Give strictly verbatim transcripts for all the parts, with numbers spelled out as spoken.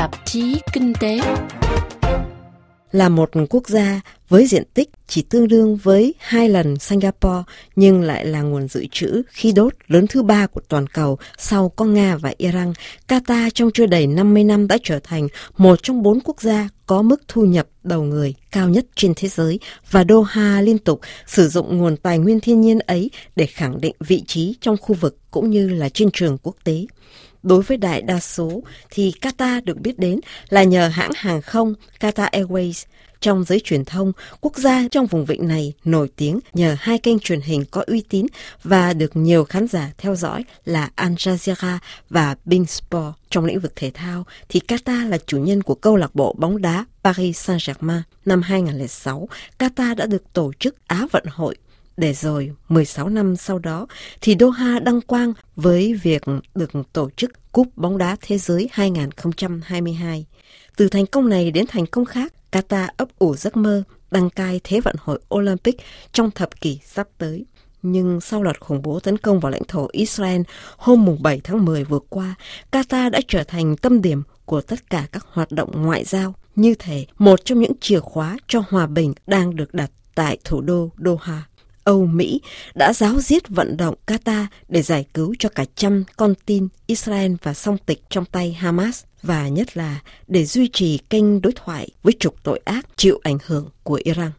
Tạp chí Kinh tế. Là một quốc gia với diện tích chỉ tương đương với hai lần Singapore, nhưng lại là nguồn dự trữ khí đốt lớn thứ ba của toàn cầu sau có Nga và Iran, Qatar trong chưa đầy năm mươi năm đã trở thành một trong bốn quốc gia có mức thu nhập đầu người cao nhất trên thế giới, và Doha liên tục sử dụng nguồn tài nguyên thiên nhiên ấy để khẳng định vị trí trong khu vực cũng như là trên trường quốc tế. Đối với đại đa số thì Qatar được biết đến là nhờ hãng hàng không Qatar Airways. Trong giới truyền thông, quốc gia trong vùng vịnh này nổi tiếng nhờ hai kênh truyền hình có uy tín và được nhiều khán giả theo dõi là Al Jazeera và Bein Sport. Trong lĩnh vực thể thao thì Qatar là chủ nhân của câu lạc bộ bóng đá Paris Saint-Germain. Năm hai không không sáu, Qatar đã được tổ chức Á vận hội. Để rồi, mười sáu năm sau đó, thì Doha đăng quang với việc được tổ chức Cúp bóng đá Thế giới hai không hai hai. Từ thành công này đến thành công khác, Qatar ấp ủ giấc mơ đăng cai Thế vận hội Olympic trong thập kỷ sắp tới. Nhưng sau loạt khủng bố tấn công vào lãnh thổ Israel hôm bảy tháng mười vừa qua, Qatar đã trở thành tâm điểm của tất cả các hoạt động ngoại giao. Như thể một trong những chìa khóa cho hòa bình đang được đặt tại thủ đô Doha. Âu Mỹ đã ráo riết vận động Qatar để giải cứu cho cả trăm con tin Israel và song tịch trong tay Hamas, và nhất là để duy trì kênh đối thoại với trục tội ác chịu ảnh hưởng của Iran.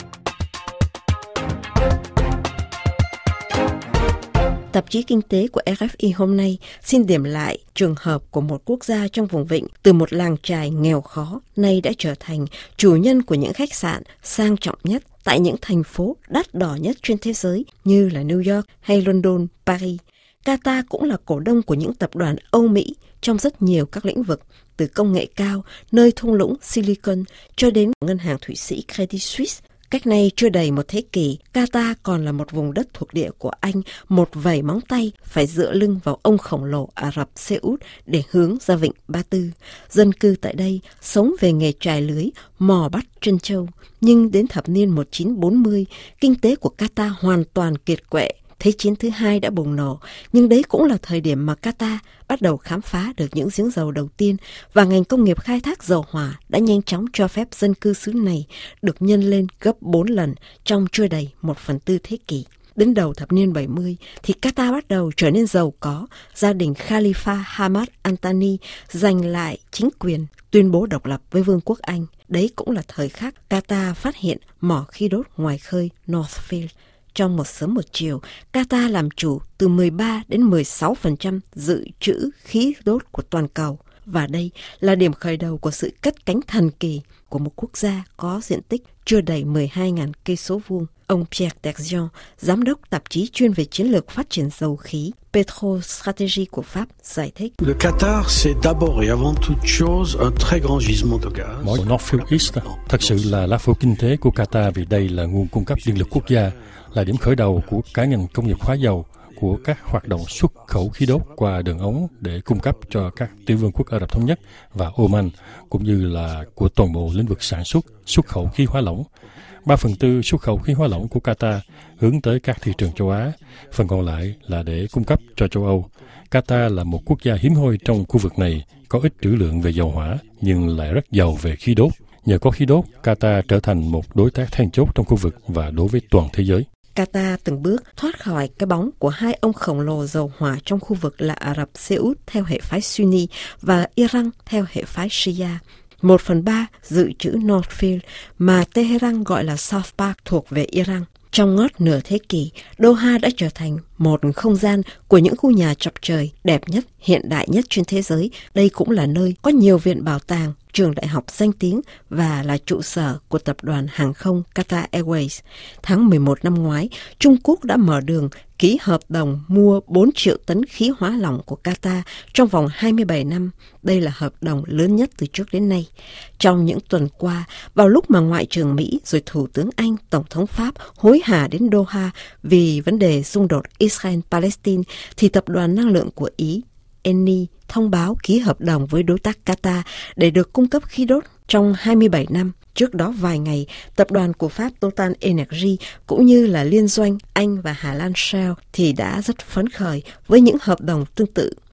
Tạp chí Kinh tế của rờ ép i hôm nay xin điểm lại trường hợp của một quốc gia trong vùng vịnh từ một làng chài nghèo khó nay đã trở thành chủ nhân của những khách sạn sang trọng nhất tại những thành phố đắt đỏ nhất trên thế giới như là New York hay London, Paris. Qatar cũng là cổ đông của những tập đoàn Âu Mỹ trong rất nhiều các lĩnh vực, từ công nghệ cao, nơi thung lũng Silicon cho đến ngân hàng Thụy Sĩ Credit Suisse. Cách nay chưa đầy một thế kỷ, Qatar còn là một vùng đất thuộc địa của Anh, một vẩy móng tay phải dựa lưng vào ông khổng lồ Ả Rập Xê Út để hướng ra vịnh Ba Tư. Dân cư tại đây sống về nghề chài lưới, mò bắt trân châu. Nhưng đến thập niên một nghìn chín trăm bốn mươi, kinh tế của Qatar hoàn toàn kiệt quệ. Thế chiến thứ hai đã bùng nổ, nhưng đấy cũng là thời điểm mà Qatar bắt đầu khám phá được những giếng dầu đầu tiên, và ngành công nghiệp khai thác dầu hỏa đã nhanh chóng cho phép dân cư xứ này được nhân lên gấp bốn lần trong chưa đầy một phần tư thế kỷ. Đến đầu thập niên bảy mươi thì Qatar bắt đầu trở nên giàu có. Gia đình Khalifa Hamad Al Thani giành lại chính quyền, tuyên bố độc lập với Vương quốc Anh. Đấy cũng là thời khắc Qatar phát hiện mỏ khí đốt ngoài khơi North Field. Trong một sớm một chiều, Qatar làm chủ từ mười ba đến mười sáu phần trăm dự trữ khí đốt của toàn cầu. Và đây là điểm khởi đầu của sự cất cánh thần kỳ của một quốc gia có diện tích chưa đầy mười hai nghìn cây số vuông. Ông Pierre Terzion, giám đốc tạp chí chuyên về chiến lược phát triển dầu khí Petrostratégie của Pháp, giải thích. Le Qatar, c'est d'abord et avant toute chose un très grand gisement de gaz. Mỏ North Field East thật sự là lá phổi kinh tế của Qatar, vì đây là nguồn cung cấp điện lực quốc gia, là điểm khởi đầu của cả ngành công nghiệp hóa dầu, của các hoạt động xuất khẩu khí đốt qua đường ống để cung cấp cho các tiểu vương quốc Ả Rập Thống Nhất và Oman, cũng như là của toàn bộ lĩnh vực sản xuất, xuất khẩu khí hóa lỏng. Ba phần tư xuất khẩu khí hóa lỏng của Qatar hướng tới các thị trường châu Á, phần còn lại là để cung cấp cho châu Âu. Qatar là một quốc gia hiếm hoi trong khu vực này, có ít trữ lượng về dầu hỏa nhưng lại rất giàu về khí đốt. Nhờ có khí đốt, Qatar trở thành một đối tác then chốt trong khu vực và đối với toàn thế giới. Qatar từng bước thoát khỏi cái bóng của hai ông khổng lồ dầu hỏa trong khu vực là Ả Rập Xê Út theo hệ phái Sunni và Iran theo hệ phái Shia. Một phần ba dự trữ North Field mà Tehran gọi là South Park thuộc về Iran. Trong ngót nửa thế kỷ, Doha đã trở thành một không gian của những khu nhà chọc trời đẹp nhất, hiện đại nhất trên thế giới. Đây cũng là nơi có nhiều viện bảo tàng, trường đại học danh tiếng và là trụ sở của tập đoàn hàng không Qatar Airways. Tháng mười một năm ngoái, Trung Quốc đã mở đường ký hợp đồng mua bốn triệu tấn khí hóa lỏng của Qatar trong vòng hai mươi bảy năm. Đây là hợp đồng lớn nhất từ trước đến nay. Trong những tuần qua, vào lúc mà Ngoại trưởng Mỹ rồi Thủ tướng Anh, Tổng thống Pháp hối hả đến Doha vì vấn đề xung đột Israel-Palestine, thì tập đoàn năng lượng của Ý, Eni, thông báo ký hợp đồng với đối tác Qatar để được cung cấp khí đốt trong hai mươi bảy năm. Trước đó vài ngày, tập đoàn của Pháp Total Energy cũng như là liên doanh Anh và Hà Lan Shell thì đã rất phấn khởi với những hợp đồng tương tự.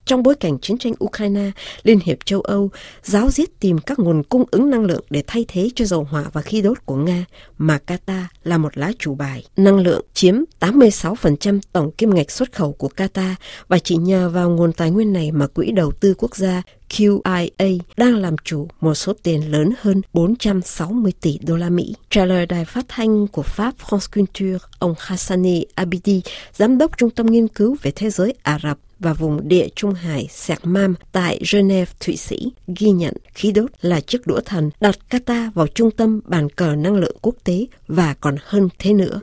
Trong bối cảnh chiến tranh Ukraine, Liên hiệp châu Âu ráo riết tìm các nguồn cung ứng năng lượng để thay thế cho dầu hỏa và khí đốt của Nga, mà Qatar là một lá chủ bài. Năng lượng chiếm tám mươi sáu phần trăm tổng kim ngạch xuất khẩu của Qatar, và chỉ nhờ vào nguồn tài nguyên này mà Quỹ đầu tư quốc gia Q I A đang làm chủ một số tiền lớn hơn bốn trăm sáu mươi tỷ đô la Mỹ. Trả lời đài phát thanh của Pháp France Culture, ông Hassani Abidi, giám đốc Trung tâm Nghiên cứu về Thế giới Ả Rập và vùng Địa Trung Hải Sermam tại Geneva, Thụy Sĩ, ghi nhận khí đốt là chiếc đũa thần đặt Qatar vào trung tâm bàn cờ năng lượng quốc tế và còn hơn thế nữa.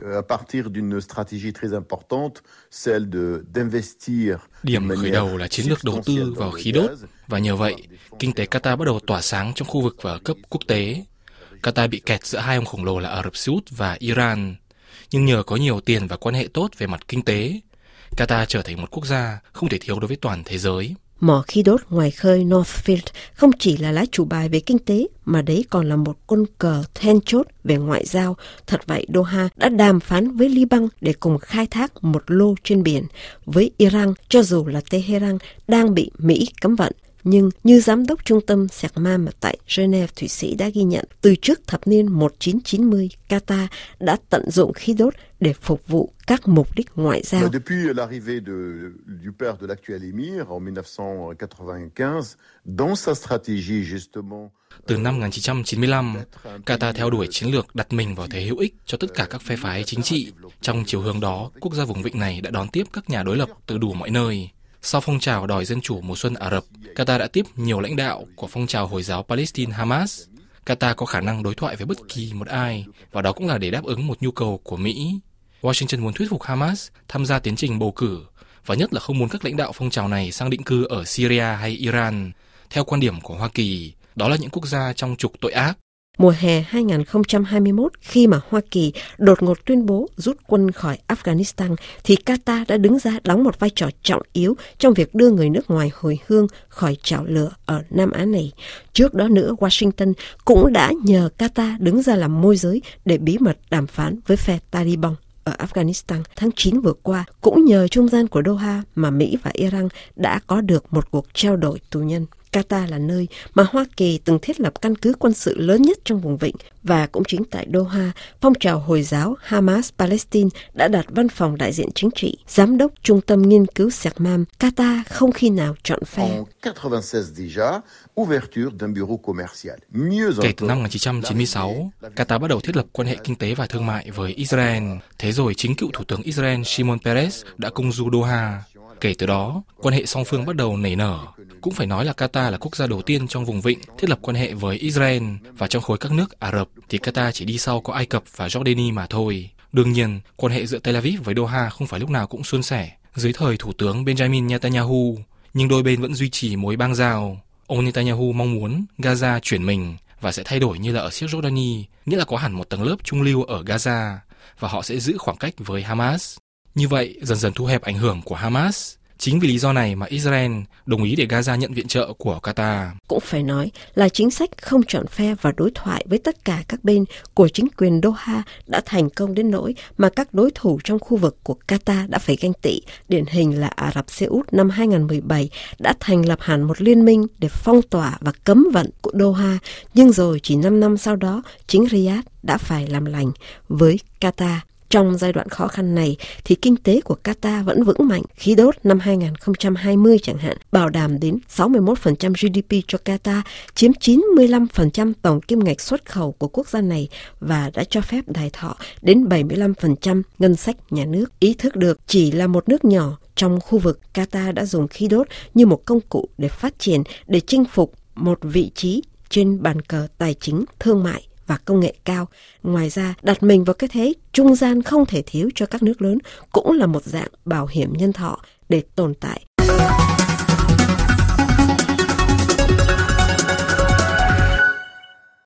Điểm khởi đầu là chiến lược đầu tư vào khí đốt, và nhờ vậy, kinh tế Qatar bắt đầu tỏa sáng trong khu vực và cấp quốc tế. Qatar bị kẹt giữa hai ông khổng lồ là Ả Rập Xê Út và Iran, nhưng nhờ có nhiều tiền và quan hệ tốt về mặt kinh tế, Qatar trở thành một quốc gia không thể thiếu đối với toàn thế giới. Mỏ khí đốt ngoài khơi Northfield không chỉ là lá chủ bài về kinh tế, mà đấy còn là một con cờ then chốt về ngoại giao. Thật vậy, Doha đã đàm phán với Liban để cùng khai thác một lô trên biển. Với Iran, cho dù là Tehran đang bị Mỹ cấm vận, nhưng như giám đốc trung tâm Sermam tại Geneva, Thụy Sĩ đã ghi nhận, từ trước thập niên một nghìn chín trăm chín mươi, Qatar đã tận dụng khí đốt để phục vụ các mục đích ngoại giao. Từ năm một nghìn chín trăm chín mươi lăm, Qatar theo đuổi chiến lược đặt mình vào thế hữu ích cho tất cả các phe phái chính trị. Trong chiều hướng đó, quốc gia vùng vịnh này đã đón tiếp các nhà đối lập từ đủ mọi nơi. Sau phong trào đòi dân chủ mùa xuân Ả Rập, Qatar đã tiếp nhiều lãnh đạo của phong trào Hồi giáo Palestine Hamas. Qatar có khả năng đối thoại với bất kỳ một ai, và đó cũng là để đáp ứng một nhu cầu của Mỹ. Washington muốn thuyết phục Hamas tham gia tiến trình bầu cử, và nhất là không muốn các lãnh đạo phong trào này sang định cư ở Syria hay Iran. Theo quan điểm của Hoa Kỳ, đó là những quốc gia trong trục tội ác. Mùa hè hai nghìn không trăm hai mươi mốt, khi mà Hoa Kỳ đột ngột tuyên bố rút quân khỏi Afghanistan, thì Qatar đã đứng ra đóng một vai trò trọng yếu trong việc đưa người nước ngoài hồi hương khỏi chảo lửa ở Nam Á này. Trước đó nữa, Washington cũng đã nhờ Qatar đứng ra làm môi giới để bí mật đàm phán với phe Taliban ở Afghanistan. Tháng chín vừa qua, cũng nhờ trung gian của Doha mà Mỹ và Iran đã có được một cuộc trao đổi tù nhân. Qatar là nơi mà Hoa Kỳ từng thiết lập căn cứ quân sự lớn nhất trong vùng vịnh, và cũng chính tại Doha, phong trào Hồi giáo Hamas Palestine đã đặt văn phòng đại diện chính trị. Giám đốc Trung tâm Nghiên cứu Sermam, Qatar không khi nào chọn phe. Kể từ năm một nghìn chín trăm chín mươi sáu, Qatar bắt đầu thiết lập quan hệ kinh tế và thương mại với Israel. Thế rồi chính cựu Thủ tướng Israel Shimon Peres đã công du Doha. Kể từ đó, quan hệ song phương bắt đầu nảy nở. Cũng phải nói là Qatar là quốc gia đầu tiên trong vùng vịnh thiết lập quan hệ với Israel, và trong khối các nước Ả Rập thì Qatar chỉ đi sau có Ai Cập và Jordani mà thôi. Đương nhiên, quan hệ giữa Tel Aviv với Doha không phải lúc nào cũng suôn sẻ dưới thời Thủ tướng Benjamin Netanyahu, nhưng đôi bên vẫn duy trì mối bang giao. Ông Netanyahu mong muốn Gaza chuyển mình và sẽ thay đổi như là ở xiếc Jordani, nghĩa là có hẳn một tầng lớp trung lưu ở Gaza, và họ sẽ giữ khoảng cách với Hamas. Như vậy, dần dần thu hẹp ảnh hưởng của Hamas. Chính vì lý do này mà Israel đồng ý để Gaza nhận viện trợ của Qatar. Cũng phải nói là chính sách không chọn phe và đối thoại với tất cả các bên của chính quyền Doha đã thành công đến nỗi mà các đối thủ trong khu vực của Qatar đã phải ganh tị. Điển hình là Ả Rập Xê Út năm hai nghìn không trăm mười bảy đã thành lập hẳn một liên minh để phong tỏa và cấm vận của Doha. Nhưng rồi chỉ năm năm sau đó, chính Riyadh đã phải làm lành với Qatar. Trong giai đoạn khó khăn này thì kinh tế của Qatar vẫn vững mạnh. Khí đốt năm hai nghìn không trăm hai mươi chẳng hạn bảo đảm đến sáu mươi mốt phần trăm giê đê pê cho Qatar, chiếm chín mươi lăm phần trăm tổng kim ngạch xuất khẩu của quốc gia này, và đã cho phép đài thọ đến bảy mươi lăm phần trăm ngân sách nhà nước. Ý thức được chỉ là một nước nhỏ trong khu vực, Qatar đã dùng khí đốt như một công cụ để phát triển, để chinh phục một vị trí trên bàn cờ tài chính, thương mại và công nghệ cao. Ngoài ra, đặt mình vào cái thế trung gian không thể thiếu cho các nước lớn cũng là một dạng bảo hiểm nhân thọ để tồn tại.